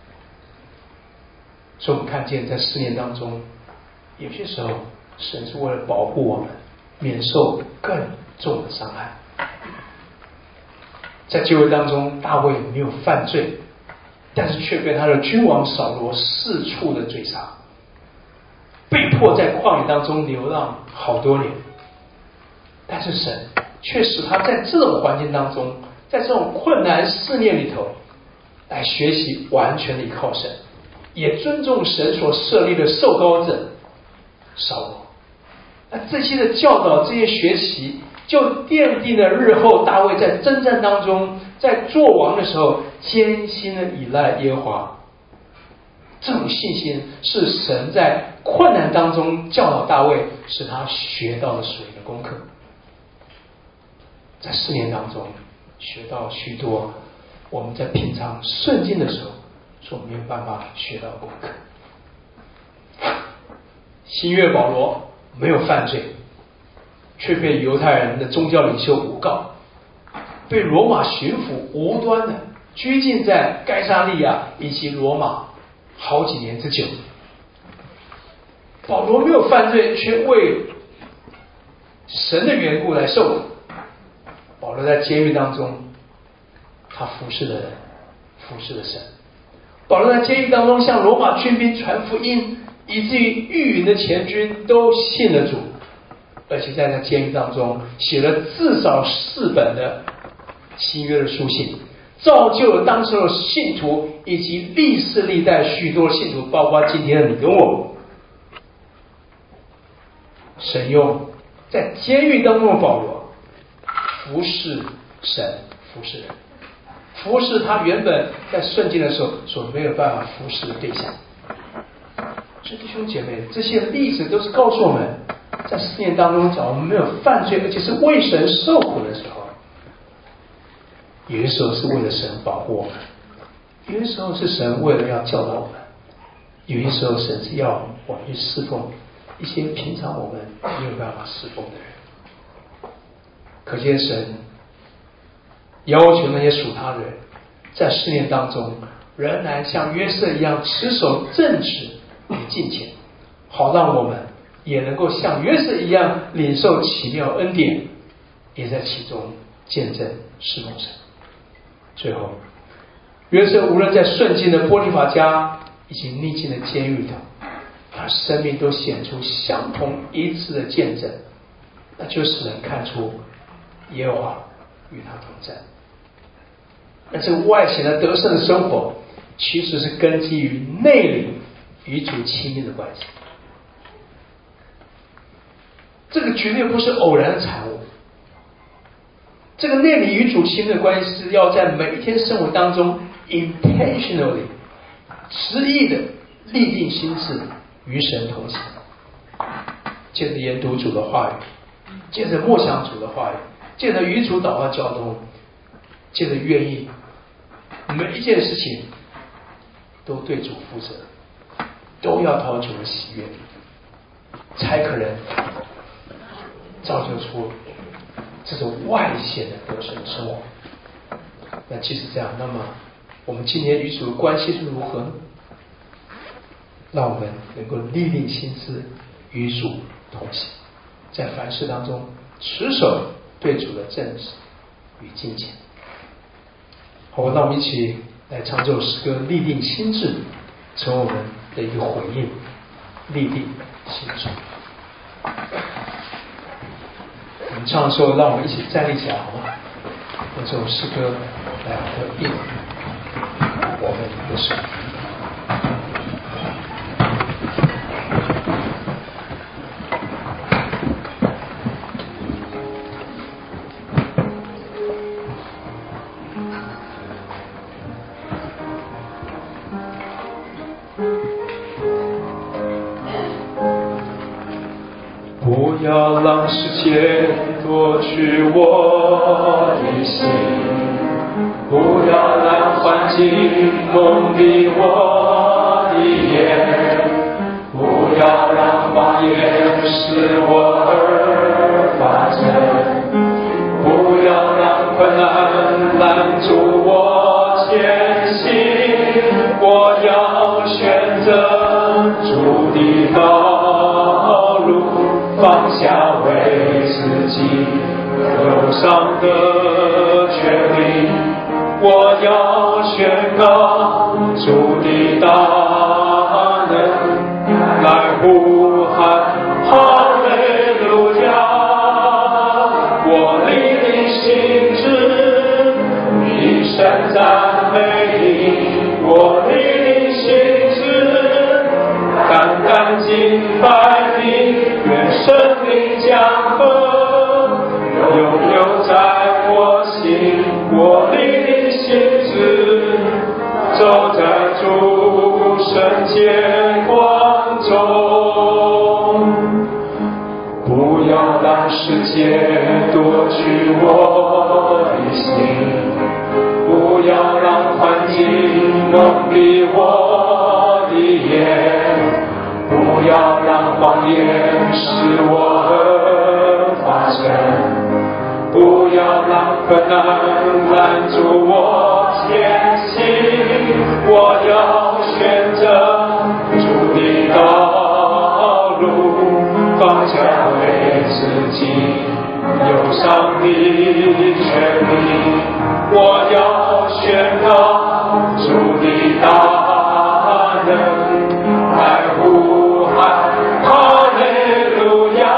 [SPEAKER 1] 所以我们看见在试炼当中，有些时候神是为了保护我们免受更重的伤害。在旧约当中，大卫没有犯罪，但是却被他的君王扫罗四处的追杀，被迫在旷野当中流浪好多年。但是神却使他在这种环境当中，在这种困难试炼里头，来学习完全的依靠神，也尊重神所设立的受膏者扫罗。那这些的教导，这些学习，就奠定了日后大卫在征战当中，在做王的时候，艰辛的依赖耶和华。这种信心是神在困难当中教导大卫，使他学到了属灵的功课。在试炼当中学到许多我们在平常顺境的时候所没有办法学到的功课。新约保罗没有犯罪，却被犹太人的宗教领袖诬告，被罗马巡抚无端的拘禁在该撒利亚以及罗马好几年之久。保罗没有犯罪，却为神的缘故来受苦。保罗在监狱当中，他服侍了人，服侍了神。保罗在监狱当中向罗马军兵传福音，以至于御营的前军都信了主，而且在那监狱当中写了至少4本的新约的书信，造就了当时的信徒以及历世历代许多信徒，包括今天的你跟我。神用在监狱当中的保罗服侍神，服侍人，服侍他原本在顺境的时候所没有办法服侍的对象。所以弟兄姐妹，这些例子都是告诉我们，在试炼当中，只要我们没有犯罪，而且是为神受苦的时候，有的时候是为了神保护我们，有的时候是神为了要教导我们，有些时候神是要我们去侍奉一些平常我们没有办法侍奉的人。可见神要求那些属他的人，在试炼当中仍然像约瑟一样持守正直与敬虔，好让我们也能够像约瑟一样领受奇妙恩典，也在其中见证侍奉神。最后，约瑟无论在顺境的波提乏家以及逆境的监狱里头，他生命都显出相同一致的见证，那就使人看出耶和华与他同在。那这个外显的得胜的生活，其实是根基于内里与主亲密的关系。这个绝对不是偶然的产物。这个内里与主亲密的关系，是要在每一天生活当中 intentionally 执意的立定心志与神同行，借着研读主的话语，借着默想主的话语，借着与主祷告交通，借着愿意每一件事情都对主负责，都要讨主的喜悦，才可能造就出这种外显的得胜生活。那即使这样，那么我们今天与主的关系是如何呢？让我们能够立定心志与主同行，在凡事当中持守对主的正直与敬虔。好，那我们一起来唱这首诗歌，立定心志，成为我们的一个回应。立定心志。我们唱的时候，让我们一起站立起来，好吗？用这首诗歌来回应我们的神。不不要让世界夺去我的心，不要让环境蒙蔽我的眼，不要让谎言使我而发展，不要让困难拦住我前行。我要选择主的道路，放下为自己忧伤的权利。我要宣告主的大能，来呼喊哈利路亚。我立定心志，一生赞美你。我立定心志，单单敬拜你。愿生命江河永留在我心。我立定心志，走在主圣洁光中。不要让世界夺去我的心，不要让环境蒙蔽我的眼，不要让谎言使我而发生，不要让困难拦住我前行。我要选择主的道路，放下为自己忧伤的权利。我要宣告主的大能，来呼喊哈利路亚。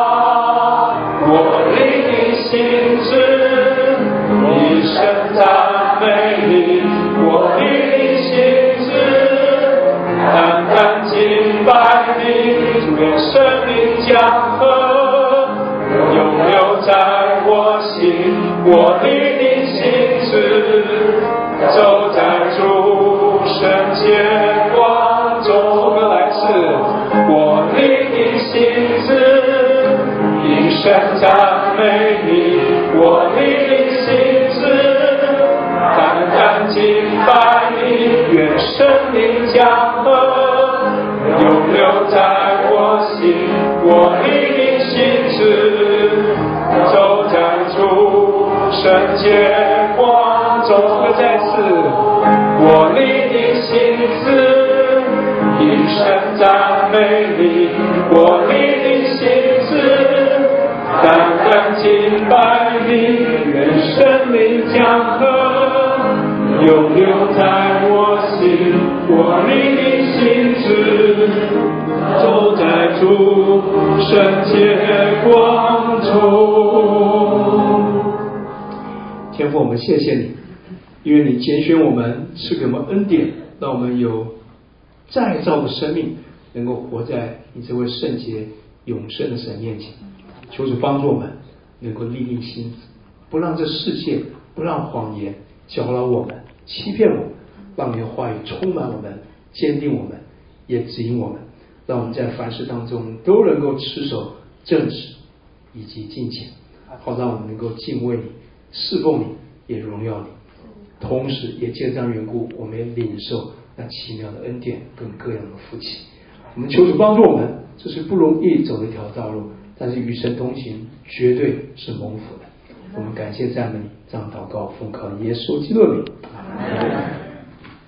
[SPEAKER 1] 我立定心志，一生赞美你。我立定心志，单单敬拜你。主愿生命江河永留在我心。我立定心志，走在主圣洁光中。来自我立定心志，一生赞美你。我立定心志，单单敬拜你。愿生命江河永留在我心。我立定心志，走在主圣洁光中。再次，我立定心志，一生赞美你。我立定心志，单单敬拜你。愿生命江河永留在我心。我立定心志，走在主圣洁光中。天父，我们谢谢你，因为你拣选我们，赐给我们恩典，让我们有再造的生命，能够活在你这位圣洁永生的神面前。求主帮助我们能够立定心志，不让这世界，不让谎言搅扰我们，欺骗我们，让你的话语充满我们，坚定我们，也指引我们，让我们在凡事当中都能够持守正直以及敬虔，好让我们能够敬畏你，侍奉你，也荣耀你。同时也借这样缘故，我们也领受那奇妙的恩典跟各样的福气。我们求主帮助我们，这是不容易走的一条道路，但是与神同行绝对是蒙福的。我们感谢赞美你，这样祷告奉靠耶稣基督的名。